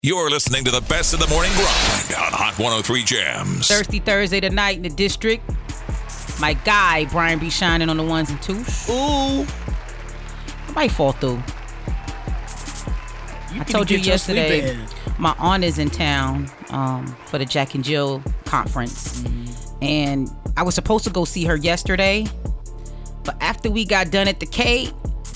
You're listening to the best of the morning grind on Hot 103 Jams. Thirsty Thursday tonight in the district. My guy, Brian B. shining on the ones and twos. Ooh. I might fall through. I told you yesterday, my aunt is in town for the Jack and Jill conference. And I was supposed to go see her yesterday. But after we got done at the Cape,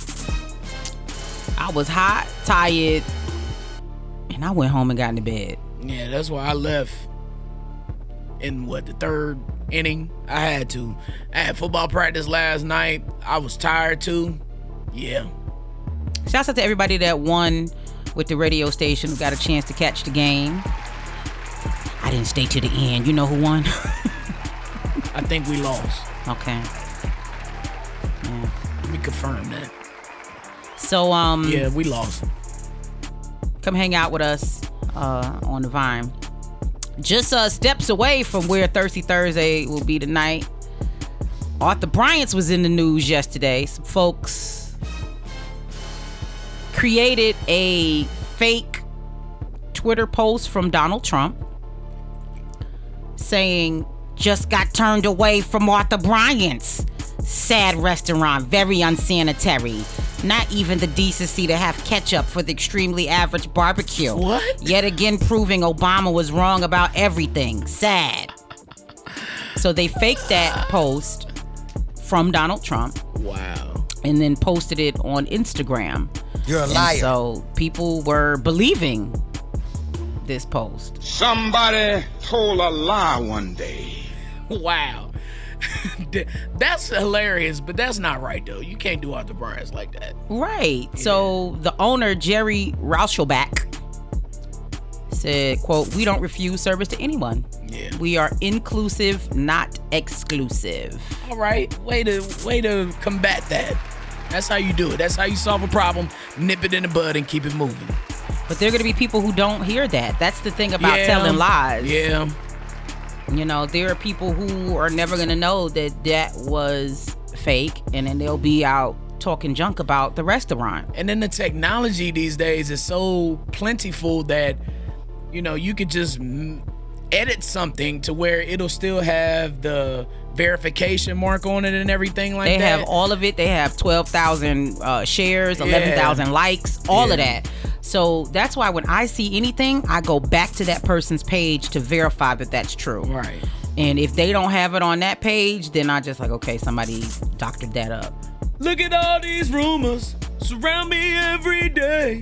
I was hot, tired, and I went home and got into bed. Yeah, that's why I left in, the third inning? I had to. I had football practice last night. I was tired, too. Yeah. Shouts out to everybody that won with the radio station who got a chance to catch the game. I didn't stay to the end. You know who won? I think we lost. Okay. Yeah. Let me confirm that. So, yeah, we lost. Come hang out with us on the Vine. Just steps away from where Thirsty Thursday will be tonight. Arthur Bryant's was in the news yesterday. Some folks created a fake Twitter post from Donald Trump saying, just got turned away from Arthur Bryant's sad restaurant, very unsanitary. Not even the decency to have ketchup for the extremely average barbecue. What? Yet again proving Obama was wrong about everything. Sad. So they faked that post from Donald Trump. Wow. And then posted it on Instagram. You're a liar. And so people were believing this post. Somebody told a lie one day. Wow. That's hilarious, but that's not right, though. You can't do Arthur Bryant's like that. Right. Yeah. So the owner, Jerry Rauschelbach, said, quote, "We don't refuse service to anyone. Yeah. We are inclusive, not exclusive." All right. Way to combat that. That's how you do it. That's how you solve a problem. Nip it in the bud and keep it moving. But there are going to be people who don't hear that. That's the thing about telling lies. Yeah. You know, there are people who are never going to know that that was fake, and then they'll be out talking junk about the restaurant. And then the technology these days is so plentiful that, you know, you could just edit something to where it'll still have the verification mark on it and everything like that. They have all of it. They have 12,000 shares, 11,000 likes, all of that. So that's why when I see anything, I go back to that person's page to verify that that's true. Right. And if they don't have it on that page, then I just like, okay, somebody doctored that up. Look at all these rumors surround me every day.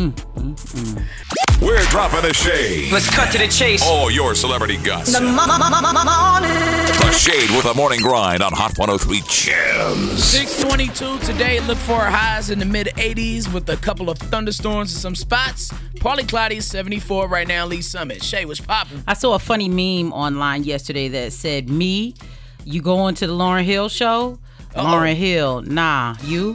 We're dropping the shade. Let's cut to the chase. All your celebrity guts. The Shade with a morning grind on Hot 103 Jams. 6:22 today. Look for highs in the mid-80s with a couple of thunderstorms in some spots. Partly cloudy, 74 right now, Lee Summit. Shay, what's popping? I saw a funny meme online yesterday that said, "Me, you going to the Lauryn Hill show?" Lauryn Hill, nah, you?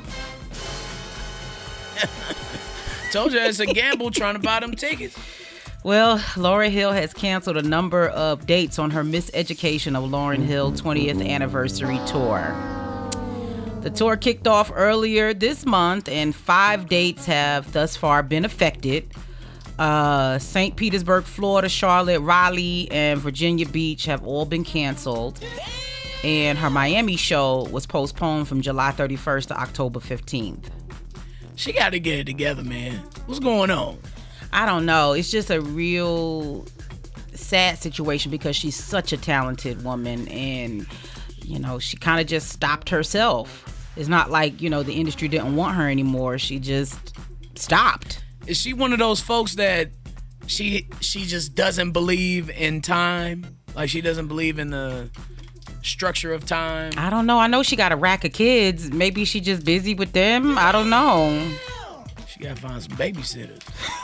Told you it's a gamble trying to buy them tickets. Well, Lauryn Hill has canceled a number of dates on her Miseducation of Lauryn Hill 20th anniversary tour. The tour kicked off earlier this month, and 5 dates have thus far been affected. St. Petersburg, Florida, Charlotte, Raleigh, and Virginia Beach have all been canceled. And her Miami show was postponed from July 31st to October 15th. She got to get it together, man. What's going on? I don't know. It's just a real sad situation because she's such a talented woman, and, you know, she kind of just stopped herself. It's not like, you know, the industry didn't want her anymore. She just stopped. Is she one of those folks that she just doesn't believe in time? Like, she doesn't believe in the structure of time? I don't know. I know she got a rack of kids. Maybe she just busy with them. I don't know. She got to find some babysitters.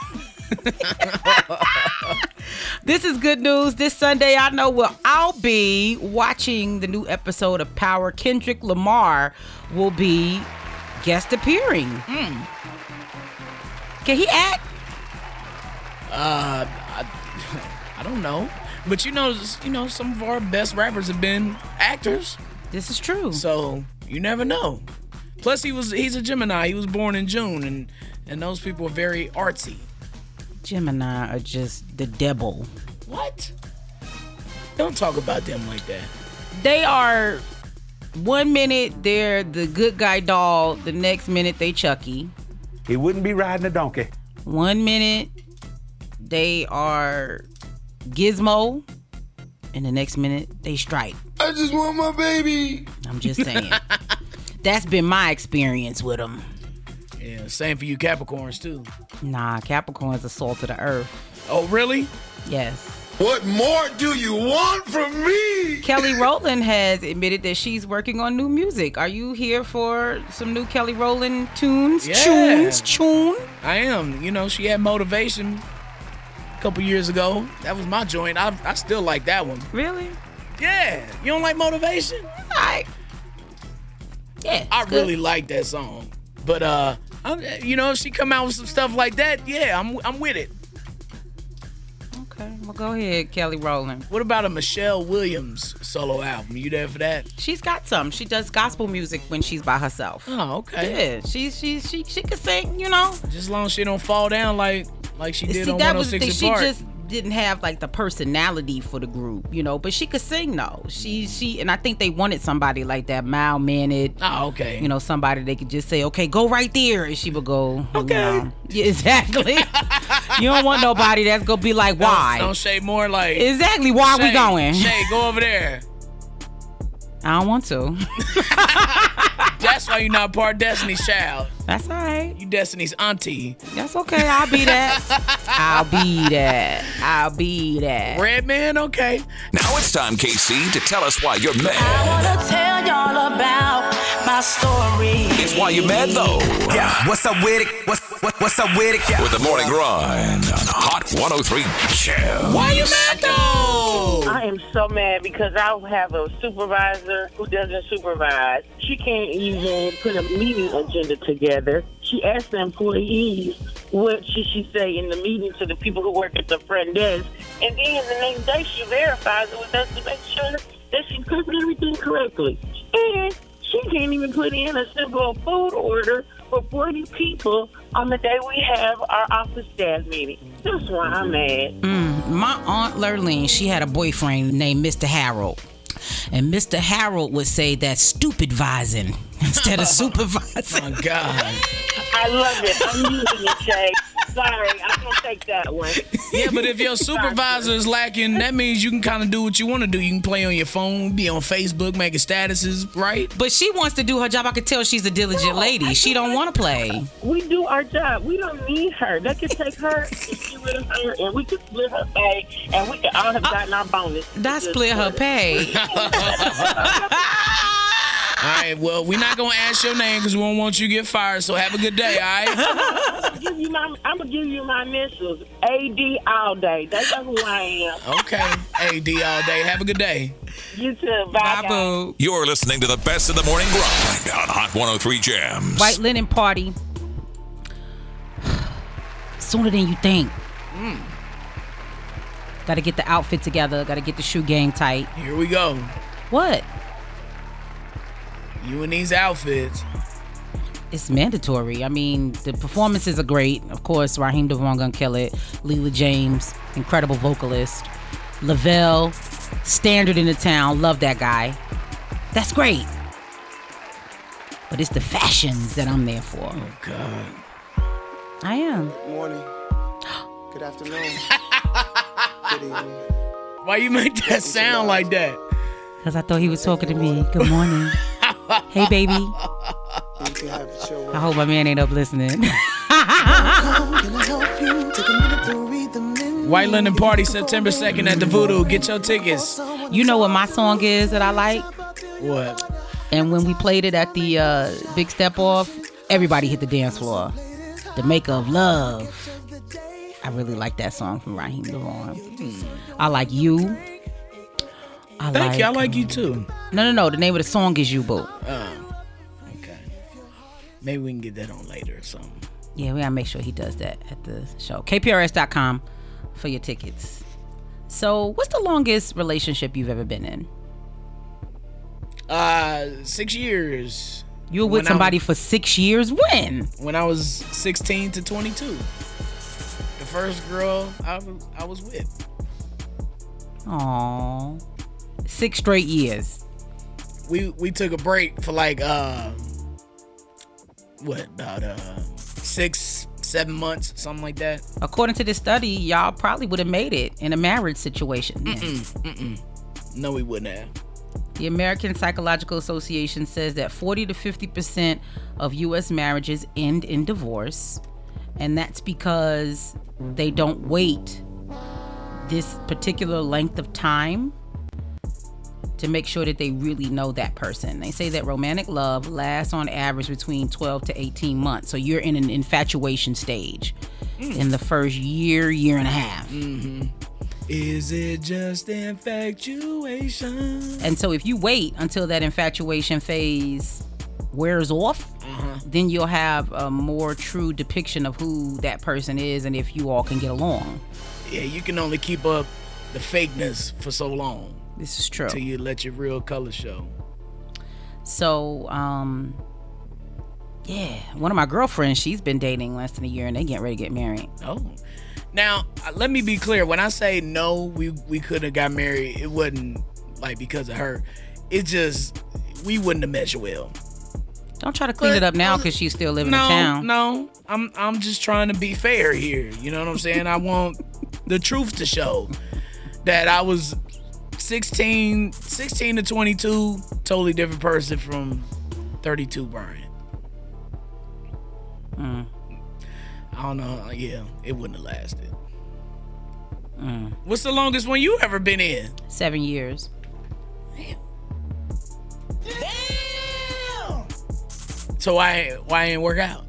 This is good news. This Sunday, I know I'll be watching the new episode of Power. Kendrick Lamar will be guest appearing. Can he act? I don't know. But you know, some of our best rappers have been actors. This is true. So you never know. Plus, he's a Gemini. He was born in June, and those people are very artsy. Gemini are just the devil. What? Don't talk about them like that. They are, 1 minute they're the good guy doll, the next minute they Chucky. He wouldn't be riding a donkey. 1 minute they are Gizmo, and the next minute they Stripe. I just want my baby. I'm just saying. That's been my experience with them. Yeah, same for you Capricorns too. Nah, Capricorn's the salt of the earth. Oh, really? Yes. What more do you want from me? Kelly Rowland has admitted that she's working on new music. Are you here for some new Kelly Rowland tunes? Yeah. Tune? I am. You know, she had Motivation a couple years ago. That was my joint. I still like that one. Really? Yeah. You don't like Motivation? Yeah. I really like that song. But you know, if she come out with some stuff like that, yeah, I'm with it. Okay, well, go ahead, Kelly Rowland. What about a Michelle Williams solo album? You there for that? She's got some. She does gospel music when she's by herself. Oh, okay. Yeah, she can sing, you know. Just as long as she don't fall down like she did on that was the 106 thing. and Park. She just didn't have like the personality for the group, you know. But she could sing though. She and I think they wanted somebody like that, mild-mannered. Oh, okay. You know, somebody they could just say, okay, go right there, and she would go. Okay. You know. Yeah, exactly. You don't want nobody that's gonna be like, why? Don't say more like. Exactly. Why are we going? Shay, go over there. I don't want to. That's why you're not part of Destiny's Child. That's all right. You Destiny's auntie. That's okay. I'll be that. I'll be that. I'll be that. Redman, okay. Now it's time, KC, to tell us why you're I mad. wanna tell y'all about my story. It's why you're mad, though. Yeah, what's up with it? What's up with it? Yeah. With the morning grind on Hot 103 Jam. Why you mad though? I am so mad because I have a supervisor who doesn't supervise. She can't even put a meeting agenda together. She asked the employees what should she say in the meeting to the people who work at the front desk. And then the next day she verifies it with us to make sure that she put everything correctly. And she can't even put in a simple food order for 40 people on the day we have our office staff meeting. That's why I'm mad. My Aunt Lurleen, she had a boyfriend named Mr. Harold. And Mr. Harold would say that's stupid-vising instead of supervising. Oh, my God. I love it. I'm using it, Shay. Sorry, I'm going to take that one. Yeah, but if your supervisor is lacking, that means you can kind of do what you want to do. You can play on your phone, be on Facebook, making statuses, right? But she wants to do her job. I could tell she's a diligent lady. She don't want to play. We do our job. We don't need her. They can take her and get rid of her, and we can split her pay, and we can all have gotten our bonus. That's split her pay. All right, well, we're not going to ask your name because we don't want you to get fired, so have a good day, all right? I'm going to give you my initials. AD all day. That's who I am. Okay, AD all day. Have a good day. You too. Bye, Bye, boo. You're listening to the best of the morning grind on Hot 103 Jams. White linen party. Sooner than you think. Got to get the outfit together. Got to get the shoe game tight. Here we go. What? You in these outfits. It's mandatory. I mean, the performances are great. Of course, Raheem DeVaughn gonna kill it. Leela James, incredible vocalist. Lavelle, standard in the town. Love that guy. That's great. But it's the fashions that I'm there for. Oh, God. I am. Good morning. Good afternoon. Good evening. Why you make that sound like that? Because I thought he was talking to me. Good morning. Hey, baby. You can have it your way. I hope my man ain't up listening. White Linen Party, September 2nd at the Voodoo. Get your tickets. You know what my song is that I like? What? And when we played it at the Big Step Off, everybody hit the dance floor. The Maker of Love. I really like that song from Raheem DeVaughn. I like You. Thank you. I like you too. No. The name of the song is You, Boo. Okay. Maybe we can get that on later or something. Yeah, we gotta make sure he does that at the show. KPRS.com for your tickets. So, what's the longest relationship you've ever been in? 6 years. You were with somebody for 6 years? When? When I was 16 to 22. the first girl I was with. Aww. 6 straight years. We took a break for like about 6-7 months, something like that. According to this study, y'all probably would have made it in a marriage situation. No, we wouldn't have. The American Psychological Association says that 40 to 50% of U.S. marriages end in divorce, and that's because they don't wait this particular length of time to make sure that they really know that person. They say that romantic love lasts on average between 12 to 18 months. So you're in an infatuation stage in the first year and a half. Mm-hmm. Is it just infatuation? And so if you wait until that infatuation phase wears off, then you'll have a more true depiction of who that person is and if you all can get along. Yeah, you can only keep up the fakeness for so long. This is true. Till you let your real color show. So, yeah, one of my girlfriends, she's been dating less than a year and they getting ready to get married. Oh. Now, let me be clear. When I say no, we could have got married, it wasn't like because of her. It's just, we wouldn't have meshed well. Don't try to clean it up now because she's still living in town. No, I'm just trying to be fair here. You know what I'm saying? I want the truth to show that I was 16 to 22, totally different person from 32 Brian. I don't know. Yeah, it wouldn't have lasted. What's the longest one you ever been in? 7 years. Damn. So why ain't work out?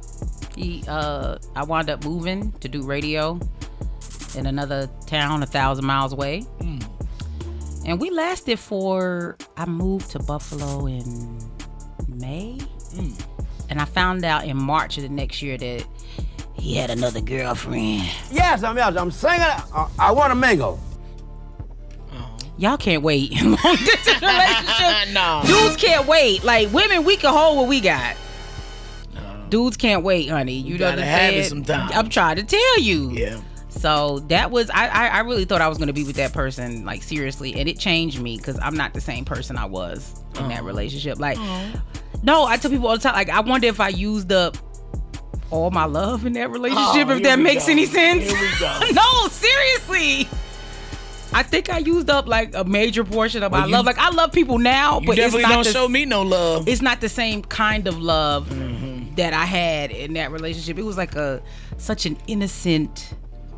I wound up moving to do radio in another town 1,000 miles away. And we lasted I moved to Buffalo in May. And I found out in March of the next year that he had another girlfriend. Yes, I'm singing. I want to mingle. Y'all can't wait. Long distance relationship. No. Dudes can't wait. Like women, we can hold what we got. No. Dudes can't wait, honey. You know what I'm have saying? it sometime. I'm trying to tell you. Yeah. So that was I really thought I was gonna be with that person, like seriously, and it changed me because I'm not the same person I was in that relationship. Like, no, I tell people all the time, like I wonder if I used up all my love in that relationship, if that makes any sense. Here we go. No, seriously. I think I used up like a major portion of my love. Like I love people now, but definitely it's not don't show me no love. It's not the same kind of love that I had in that relationship. It was like such an innocent.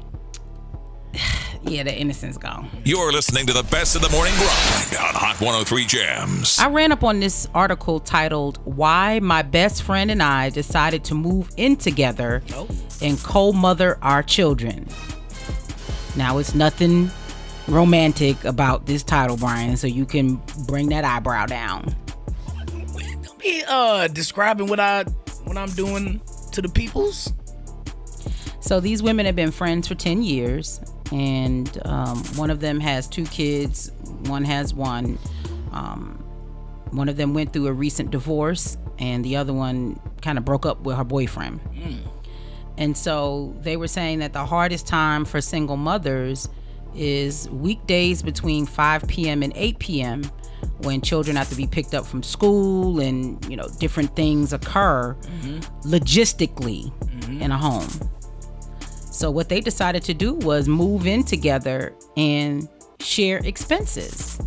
Yeah, the innocence gone. You're listening to the best of the morning grind on Hot 103 Jams. I ran up on this article titled "Why My Best Friend and I Decided to Move In Together and Co-Mother Our Children." Now, it's nothing romantic about this title, Brian, so you can bring that eyebrow down. Don't be describing what I'm doing to the peoples. So these women have been friends for 10 years, and one of them has 2 kids. One has 1. One of them went through a recent divorce, and the other one kind of broke up with her boyfriend. And so they were saying that the hardest time for single mothers is weekdays between 5 p.m. and 8 p.m. when children have to be picked up from school and, you know, different things occur logistically in a home. So what they decided to do was move in together and share expenses.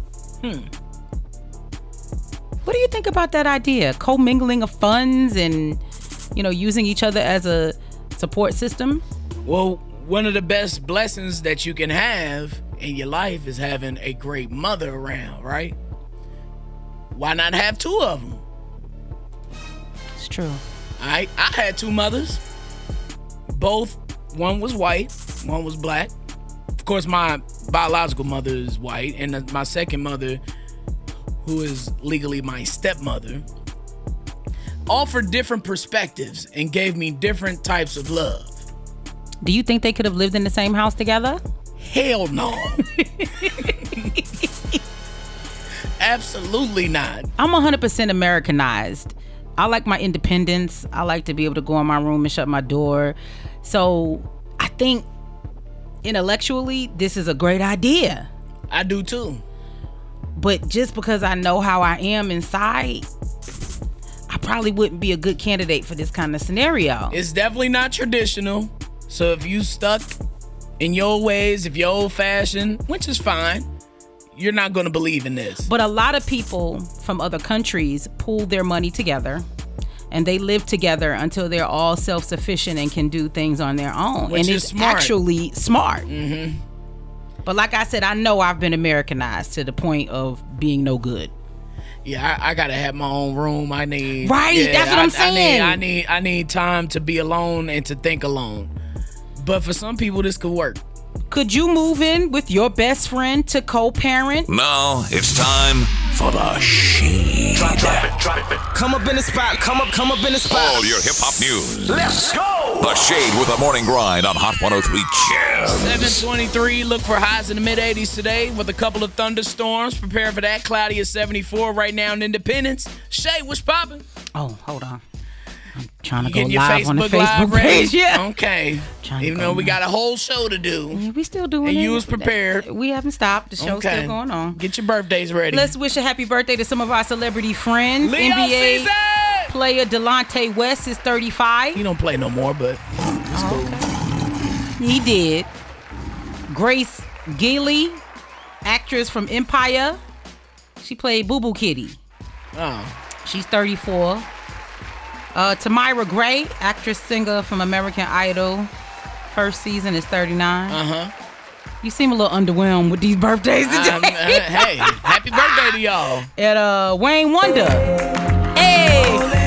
What do you think about that idea? Co-mingling of funds and, you know, using each other as a support system? Well, one of the best blessings that you can have in your life is having a great mother around, right? Why not have 2 of them? It's true. I had 2 mothers. Both, one was white, one was black. Of course, my biological mother is white, and my second mother, who is legally my stepmother, offered different perspectives and gave me different types of love. Do you think they could have lived in the same house together? Hell no. Absolutely not. I'm 100% Americanized. I like my independence. I like to be able to go in my room and shut my door. So I think intellectually this is a great idea. I do too. But just because I know how I am inside, I probably wouldn't be a good candidate for this kind of scenario. It's definitely not traditional. So if you stuck in your ways, if you're old fashioned, which is fine, you're not going to believe in this. But a lot of people from other countries pool their money together and they live together until they're all self-sufficient and can do things on their own. Which and is it's smart. actually smart. Mm-hmm. But like I said, I know I've been Americanized to the point of being no good. Yeah, I gotta have my own room. I need that's what I'm saying. I need time to be alone and to think alone. But for some people, this could work. Could you move in with your best friend to co-parent? Now it's time for the Shade. Drop it. Come up in the spot. Come up in the spot. All your hip hop news. Let's go. The Shade with the morning grind on Hot 103 Jazz. 723. Look for highs in the mid 80s today with a couple of thunderstorms. Prepare for that. Cloudy at 74 right now in Independence. Shade, what's popping? Oh, hold on. I'm trying to You go getting your live on the Facebook Live Facebook ready? page. Yeah. Okay. Even though we got a whole show to do. We still doing and it. you was prepared. We haven't stopped. The show's Okay. still going on. Get your birthdays ready. Let's wish a happy birthday to some of our celebrity friends. Leo NBA season! player Delonte West is 35. He don't play no more, but it's cool. He did. Grace Giley, actress from Empire. She played Boo Boo Kitty. Oh. She's 34. Tamira Gray, actress, singer from American Idol. First season is 39. Uh-huh. You seem a little underwhelmed with these birthdays today. Hey, happy birthday to y'all. And Wayne Wonder. Hey.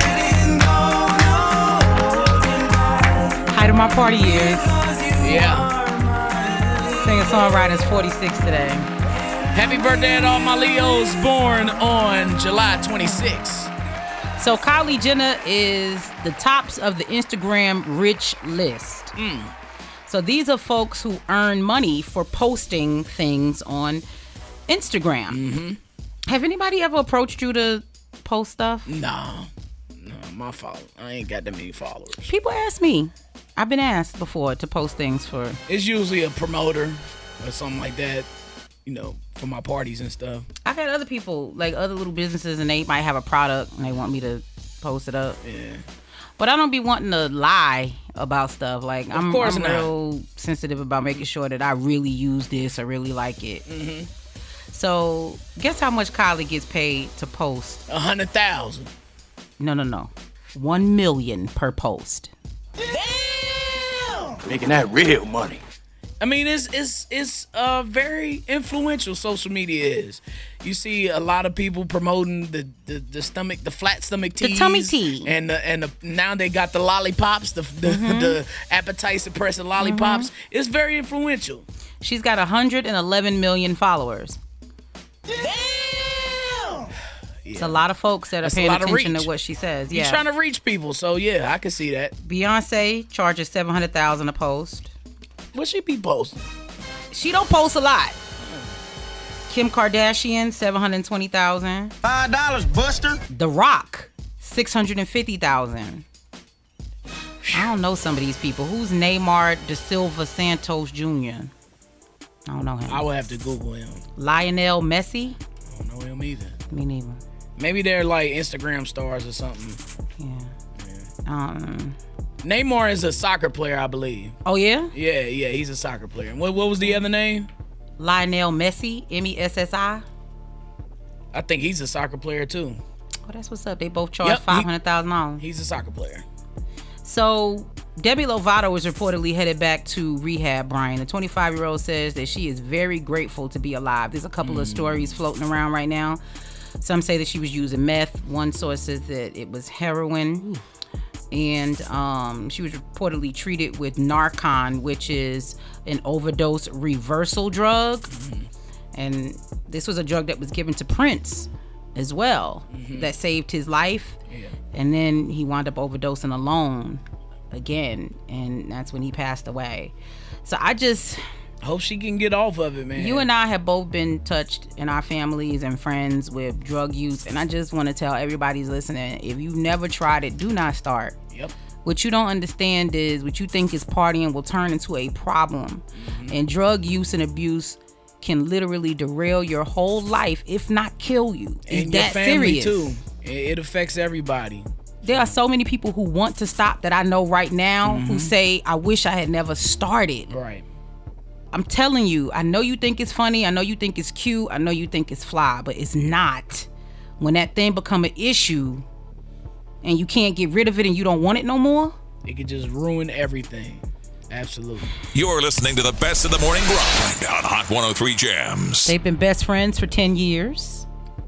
Height of my party years. Yeah. Singer-songwriter is 46 today. Happy birthday to all my Leos born on July 26th. So Kylie Jenner is the tops of the Instagram rich list. So these are folks who earn money for posting things on Instagram. Mm-hmm. Have anybody ever approached you to post stuff? No, my fault. I ain't got that many followers. People ask me. I've been asked before to post things for. It's usually a promoter or something like that, you know, for my parties and stuff. I've had other people, like other little businesses, and they might have a product and they want me to post it up. Yeah. But I don't be wanting to lie about stuff. Like, I'm not. real sensitive about making sure that I really use this or really like it. Mm-hmm. So, guess how much Kylie gets paid to post? 100,000. No. 1 million per post. Damn! Making that real money. I mean, it's very influential. Social media is. You see a lot of people promoting the stomach, the flat stomach teas, the tummy tea, and now they got the lollipops, the appetite suppressing lollipops. It's very influential. She's got 111 million followers. Damn! It's a lot of folks that are paying attention to what she says. Yeah, You're trying to reach people, so yeah, I can see that. Beyonce charges $700,000 a post. What she be posting? She don't post a lot. Kim Kardashian, $720,000. $5, Buster. The Rock, $650,000. I don't know some of these people. Who's Neymar da Silva Santos Jr.? I don't know him. I would have to Google him. Lionel Messi? I don't know him either. Me neither. Maybe they're like Instagram stars or something. Yeah. Neymar is a soccer player, I believe. Oh, yeah? Yeah, he's a soccer player. And what was the other name? Lionel Messi, Messi. I think he's a soccer player too. Oh, that's what's up. They both charge $500,000. He's a soccer player. So, Demi Lovato is reportedly headed back to rehab, Brian. The 25-year-old says that she is very grateful to be alive. There's a couple of stories floating around right now. Some say that she was using meth. One source says that it was heroin. And she was reportedly treated with Narcan, which is an overdose reversal drug. And this was a drug that was given to Prince as well, that saved his life. Yeah. And then he wound up overdosing alone again, and that's when he passed away. So I just hope she can get off of it, man. You and I have both been touched in our families and friends with drug use, and I just want to tell everybody who's listening, if you've never tried it, do not start. Yep. What you don't understand is what you think is partying will turn into a problem. And drug use and abuse can literally derail your whole life, if not kill you. It's And your that family serious. too. It affects everybody. There are so many people who want to stop that I know right now who say, I wish I had never started. Right. I'm telling you, I know you think it's funny. I know you think it's cute. I know you think it's fly, but it's not. When that thing become an issue and you can't get rid of it and you don't want it no more, it could just ruin everything. Absolutely. You're listening to the best of the morning grind on Hot 103 Jams. they've been best friends for 10 years.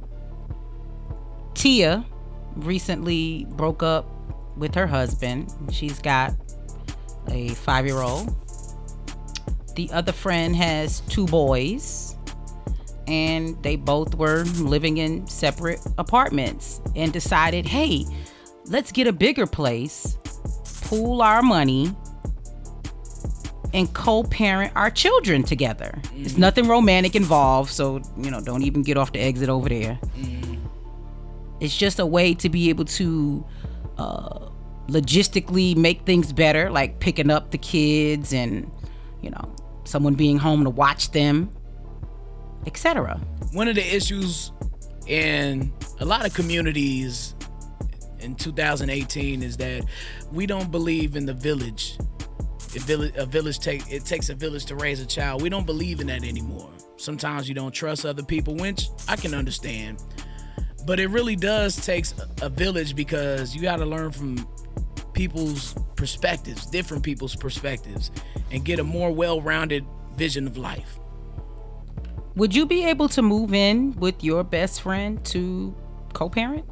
Tia recently broke up with her husband. She's got a 5-year-old. The other friend has 2 boys, and they both were living in separate apartments and decided, hey, let's get a bigger place, pool our money, and co-parent our children together. There's nothing romantic involved, so, don't even get off the exit over there. It's just a way to be able to logistically make things better, like picking up the kids and, someone being home to watch them, etc. One of the issues in a lot of communities in 2018 is that we don't believe in the village. It takes a village to raise a child. We don't believe in that anymore. Sometimes you don't trust other people, which I can understand. But it really does take a village, because you got to learn from people's perspectives, different people's perspectives, and get a more well-rounded vision of life. Would you be able to move in with your best friend to co-parent?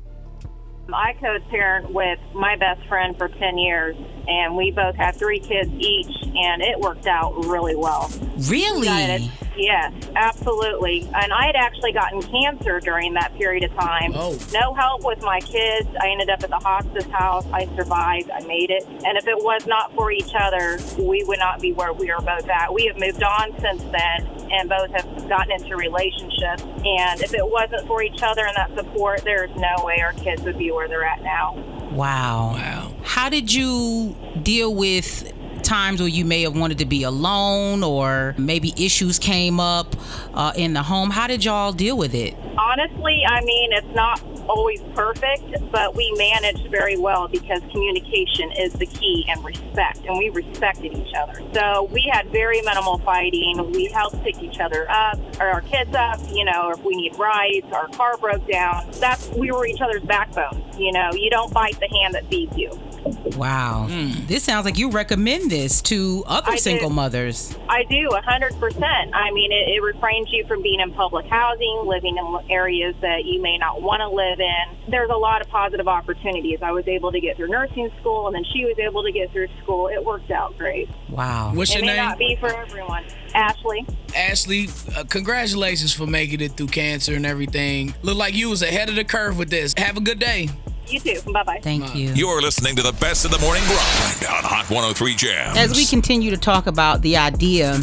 I co-parent with my best friend for 10 years, and we both have 3 kids each, and it worked out really well. Really? Yes, absolutely. And I had actually gotten cancer during that period of time. Oh. No help with my kids. I ended up at the hospice house. I survived. I made it. And if it was not for each other, we would not be where we are both at. We have moved on since then, and both have gotten into relationships. And if it wasn't for each other and that support, there's no way our kids would be where they're at now. Wow. How did you deal with times where you may have wanted to be alone, or maybe issues came up in the home? How did y'all deal with it? Honestly, it's not always perfect, but we managed very well because communication is the key, and respect, and we respected each other. So we had very minimal fighting. We helped pick each other up, or our kids up, or if we need rides, our car broke down. We were each other's backbone. You don't bite the hand that feeds you. Wow. This sounds like you recommend this to other single mothers. I do, 100%. It refrains you from being in public housing, living in areas that you may not want to live in. There's a lot of positive opportunities. I was able to get through nursing school, and then she was able to get through school. It worked out great. Wow. What's your name? It may not be for everyone. Ashley. Ashley, congratulations for making it through cancer and everything. Look like you was ahead of the curve with this. Have a good day. You too. Bye-bye. Thank you. You're listening to the best of the morning grind on Hot 103 Jams. As we continue to talk about the idea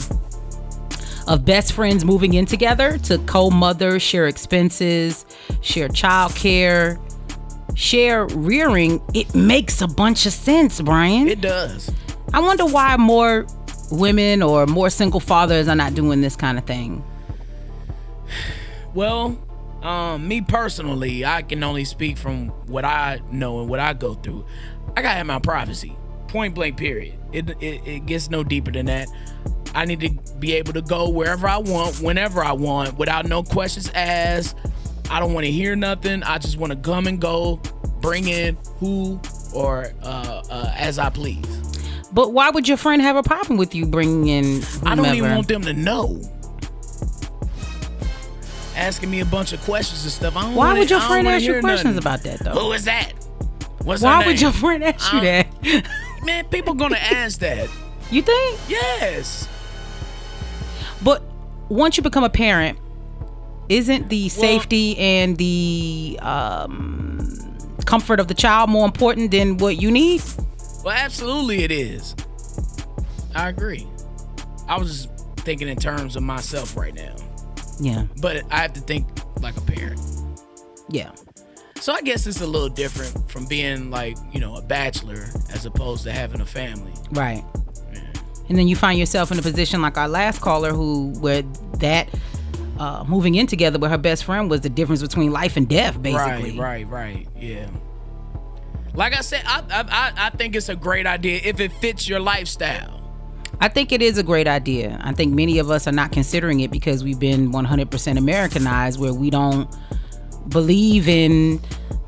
of best friends moving in together to co-mother, share expenses, share childcare, share rearing, it makes a bunch of sense, Brian. It does. I wonder why more women or more single fathers are not doing this kind of thing. Well, me personally, I can only speak from what I know and what I go through. I gotta have my privacy. Point blank, period. It gets no deeper than that. I need to be able to go wherever I want, whenever I want, without no questions asked. I don't want to hear nothing. I just want to come and go, bring in who or as I please. But why would your friend have a problem with you bringing in whomever? I don't even want them to know. Asking me a bunch of questions and stuff. Why would your friend ask you questions about that, though? Who is that? What's her Why name? would your friend ask you that? Man, people gonna ask that. You think? Yes. But once you become a parent, isn't the safety and the comfort of the child more important than what you need? Well, absolutely it is. I agree. I was just thinking in terms of myself right now. Yeah. But I have to think like a parent. Yeah. So I guess it's a little different from being like, a bachelor as opposed to having a family. Right. Yeah. And then you find yourself in a position like our last caller where moving in together with her best friend was the difference between life and death, basically. Right. Yeah. Like I said, I think it's a great idea if it fits your lifestyle. I think it is a great idea. I think many of us are not considering it because we've been 100% Americanized, where we don't believe in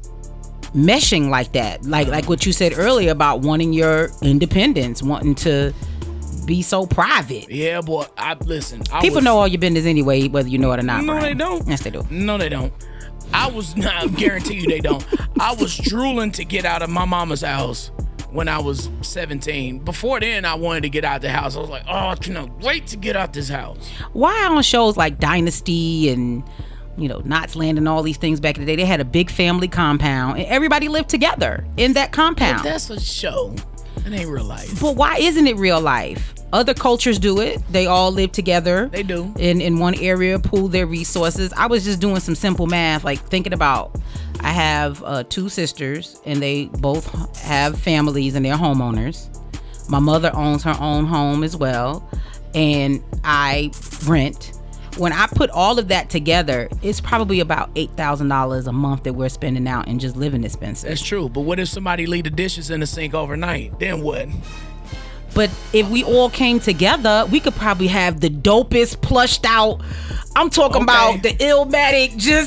meshing like that. Like what you said earlier about wanting your independence, wanting to be so private. Yeah, boy. Listen. People know all your business anyway, whether you know it or not. No, Brian. they don't. Yes, they do. No, they don't. I guarantee you they don't. I was drooling to get out of my mama's house when I was 17. Before then, I wanted to get out the house. I was like, oh, I cannot wait to get out this house. Why on shows like Dynasty and, Knots Land and all these things back in the day, they had a big family compound and everybody lived together in that compound. But that's a show. It ain't real life. But why isn't it real life? Other cultures do it. They all live together. They do. In one area, pool their resources. I was just doing some simple math, like thinking about, I have 2 sisters and they both have families and they're homeowners. My mother owns her own home as well. And I rent. When I put all of that together, it's probably about $8,000 a month that we're spending out in just living expenses. That's true. But what if somebody leave the dishes in the sink overnight? Then what? But if we all came together, we could probably have the dopest plushed out. I'm talking about the Illmatic,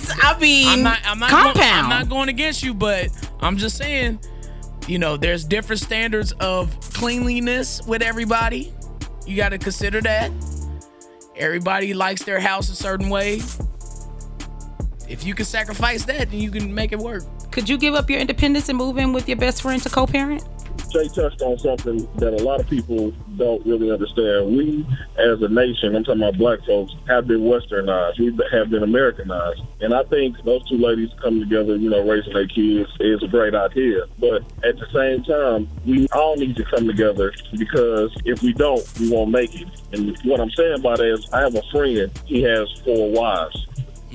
compound. I'm not going against you, but I'm just saying, there's different standards of cleanliness with everybody. You got to consider that. Everybody likes their house a certain way. If you can sacrifice that, then you can make it work. Could you give up your independence and move in with your best friend to co-parent? Jay touched on something that a lot of people don't really understand. We, as a nation, I'm talking about black folks, have been westernized. We have been Americanized. And I think those 2 ladies coming together, raising their kids is a great idea. But at the same time, we all need to come together because if we don't, we won't make it. And what I'm saying by that is I have a friend, he has 4 wives.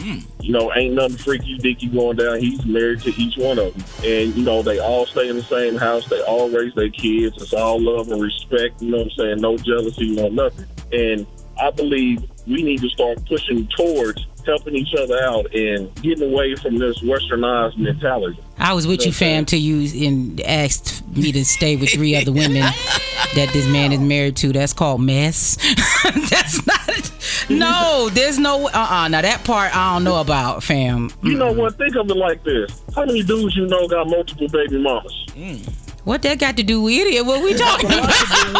Ain't nothing freaky dicky going down. He's married to each one of them. And, they all stay in the same house. They all raise their kids. It's all love and respect. You know what I'm saying? No jealousy, no nothing. And I believe we need to start pushing towards helping each other out and getting away from this westernized mentality. I was with you, fam, till you asked me to stay with 3 other women that this man is married to. That's called mess. That's not it. No, there's no now that part I don't know about, fam. You know what? Think of it like this. How many dudes got multiple baby mamas? What that got to do with it? What we talking about?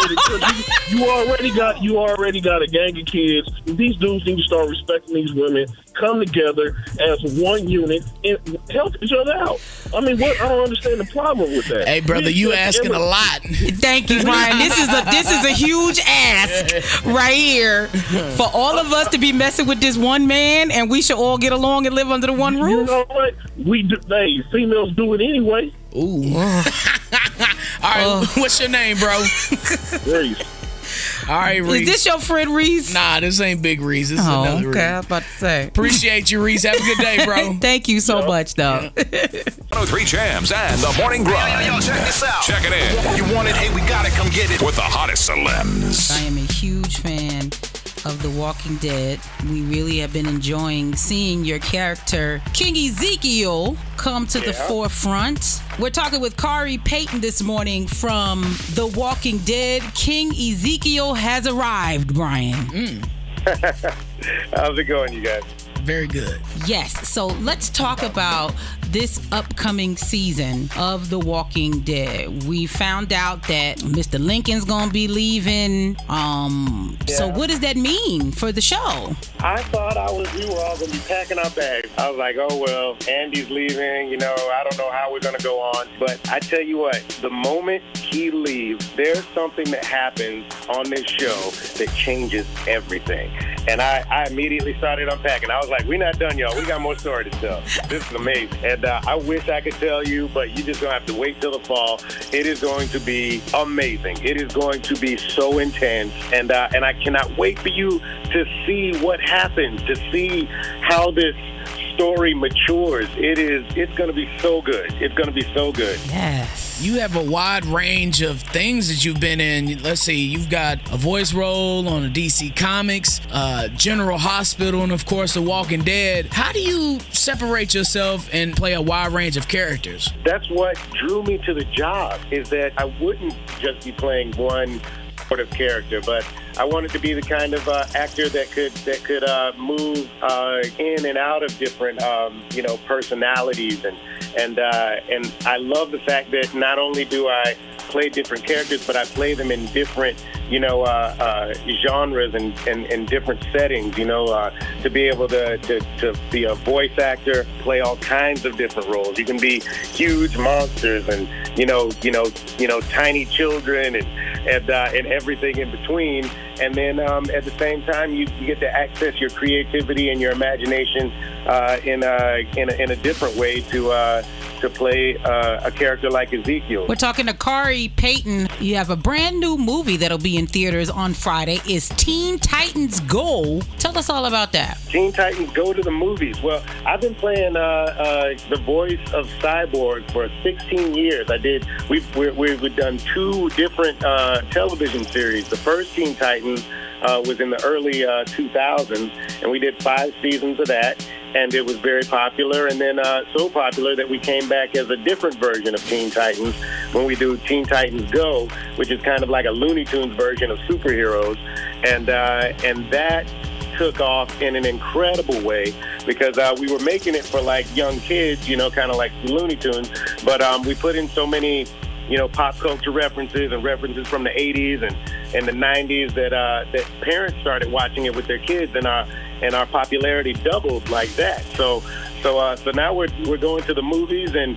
You already got a gang of kids. These dudes need to start respecting these women, come together as one unit, and help each other out. I mean, I don't understand the problem with that. Hey, brother, you asking a lot. Thank you, Brian. This is a huge ask right here for all of us to be messing with this one man, and we should all get along and live under the one roof. You know what? Females do it anyway. Ooh. All right, what's your name, bro? Reese. All right, Reese. Is this your friend Reese? Nah, this ain't Big Reese. This is another Reese. Okay, I was about to say. Appreciate you, Reese. Have a good day, bro. Thank you so much, though. 103 Jams and the Morning Grind. Yo, check this out. Check it in. You want it? Hey, we got it. Come get it. With the hottest celebs. I am a huge fan of The Walking Dead. We really have been enjoying seeing your character, King Ezekiel, come to the forefront. We're talking with Kari Payton this morning from The Walking Dead. King Ezekiel has arrived, Brian. How's it going, you guys? Very good. Yes. So let's talk about this upcoming season of The Walking Dead. We found out that Mr. Lincoln's gonna be leaving. So what does that mean for the show? I thought we were all gonna be packing our bags. I was like, oh well, Andy's leaving, I don't know how we're gonna go on. But I tell you what, the moment he leaves, there's something that happens on this show that changes everything. And I immediately started unpacking. I was like, we're not done, y'all. We got more story to tell. This is amazing. And I wish I could tell you, but you just going to have to wait till the fall. It is going to be amazing. It is going to be so intense. And I cannot wait for you to see what happens, to see how this story matures, it's going to be so good. It's going to be so good. Yes. You have a wide range of things that you've been in. Let's see, you've got a voice role on a DC Comics, General Hospital, and of course, The Walking Dead. How do you separate yourself and play a wide range of characters? That's what drew me to the job, is that I wouldn't just be playing one sort of character, but I wanted to be the kind of actor that could move in and out of different personalities, and I love the fact that not only do I play different characters, but I play them in different genres and different settings. To be able to be a voice actor, play all kinds of different roles. You can be huge monsters and tiny children and everything in between. And then at the same time, you get to access your creativity and your imagination in a different way to play a character like Ezekiel. We're talking to Khary Payton. You have a brand new movie that'll be in theaters on Friday. Is Teen Titans Go? Tell us all about that. Teen Titans Go to the movies. Well, I've been playing the voice of Cyborg for 16 years. We've done 2 different television series. The first Teen Titans was in the early 2000s, and we did 5 seasons of that. And it was very popular, and then so popular that we came back as a different version of Teen Titans when we do Teen Titans Go, which is kind of like a Looney Tunes version of superheroes, and that took off in an incredible way because we were making it for like young kids, kind of like Looney Tunes, but we put in so many pop culture references and references from the 80s and the 90s that parents started watching it with their kids, and our popularity doubled like that. So now we're going to the movies and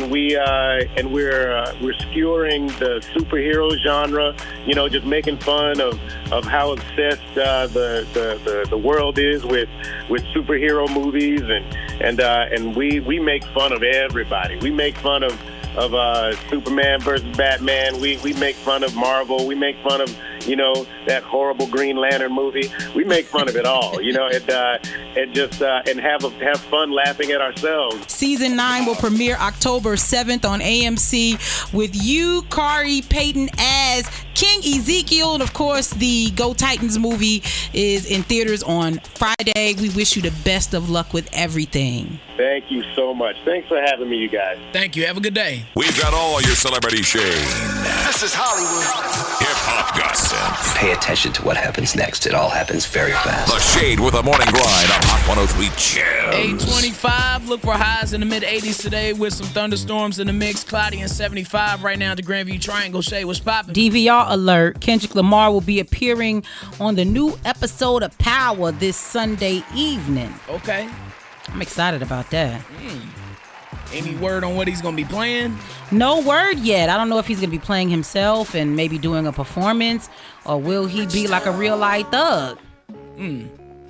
we're skewering the superhero genre, just making fun of how obsessed the world is with superhero movies, and we make fun of everybody. We make fun of Superman versus Batman. We make fun of Marvel. We make fun of that horrible Green Lantern movie. We make fun of it all, and have fun laughing at ourselves. Season 9 will premiere October 7th on AMC with you, Khary Payton, as King Ezekiel, and of course the Go Titans movie is in theaters on Friday. We wish you the best of luck with everything. Thank you so much. Thanks for having me, you guys. Thank you. Have a good day. We've got all your celebrity shade. This is Hollywood. Hip-hop gossip. Pay attention to what happens next. It all happens very fast. The Shade with a morning grind on Hot 103 Gems. 825. Look for highs in the mid-80s today with some thunderstorms in the mix. Cloudy and 75 right now at the Grandview Triangle. Shade, what's poppin'? DVR alert. Kendrick Lamar will be appearing on the new episode of Power this Sunday evening. Okay. I'm excited about that. Any word on what he's going to be playing? No word yet. I don't know if he's going to be playing himself and maybe doing a performance, or will he be like a real life thug? Okay.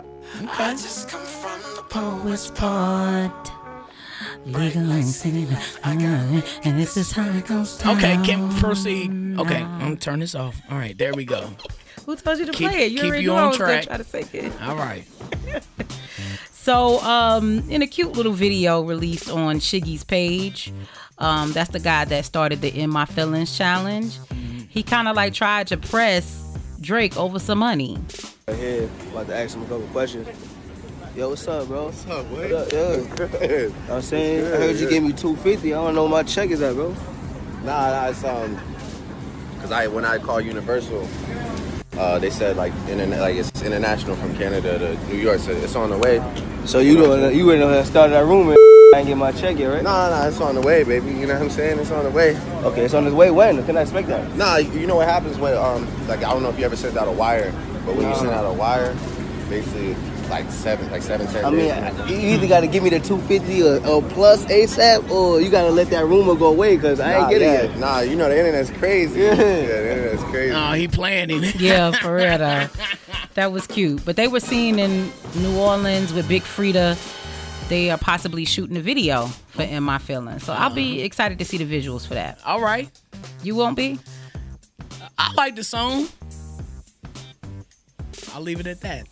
Poet's part. Legal and singing, and this is how it goes down. Okay, can we proceed? Okay, I'm going to turn this off. All right, there we go. Who told you to play it? You keep already you knew I on was track. Try to say it. All right. So, in a cute little video released on Shiggy's page, that's the guy that started the In My Feelings challenge. He kind of like tried to press Drake over some money. Right here, about to ask him a couple questions. Yo, what's up, bro? What's up, boy? What up, yo? Good. I'm saying, I heard you gave me $250. I don't know where my check is at, bro. Nah, it's cause when I called Universal, they said it's international from Canada to New York, so it's on the way. So you wouldn't have started that room and I ain't get my check yet, right? Nah, it's on the way, baby. You know what I'm saying? It's on the way. Okay, it's on its way. When? Can I expect that? Nah, you know what happens when I don't know if you ever sent out a wire, but when you send out a wire, basically like 10 days. I mean, you either got to give me the $250 or plus ASAP, or you got to let that rumor go away because I ain't get it yet. Nah, you know the internet's crazy. Yeah, the internet's crazy. Oh, he planning. Yeah, for real though. That was cute. But they were seen in New Orleans with Big Frida. They are possibly shooting a video for In My Feelings. So I'll be excited to see the visuals for that. All right. You won't be? I like the song. I'll leave it at that.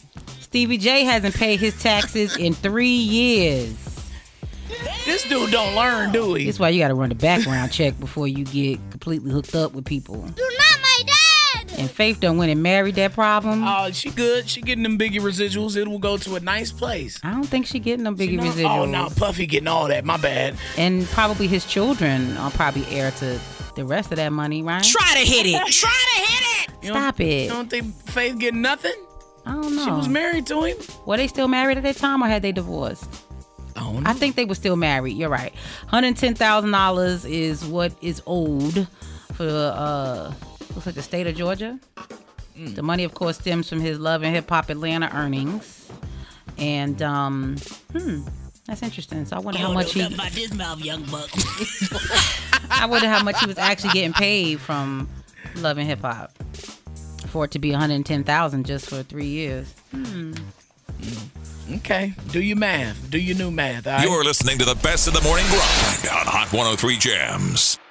Stevie J hasn't paid his taxes in 3 years. This dude don't learn, do he? That's why you got to run the background check before you get completely hooked up with people. You're not my dad! And Faith done went and married that problem. Oh, she good. She getting them Biggie residuals. It will go to a nice place. I don't think she getting them Biggie residuals. Oh, no, Puffy getting all that. My bad. And probably his children are probably heir to the rest of that money, right? Try to hit it. Try to hit it. Stop it. You don't think Faith getting nothing? I don't know. She was married to him. Were they still married at that time or had they divorced? I think they were still married. You're right. $110,000 is what is owed for looks like the state of Georgia. The money, of course, stems from his Love and Hip Hop Atlanta earnings. And that's interesting. So I wonder how much about this mouth, young buck. I wonder how much he was actually getting paid from Love and Hip Hop for it to be $110,000 just for 3 years. Okay. Do your math. Do your new math. All right? You're listening to the best of the morning grind on Hot 103 Jams.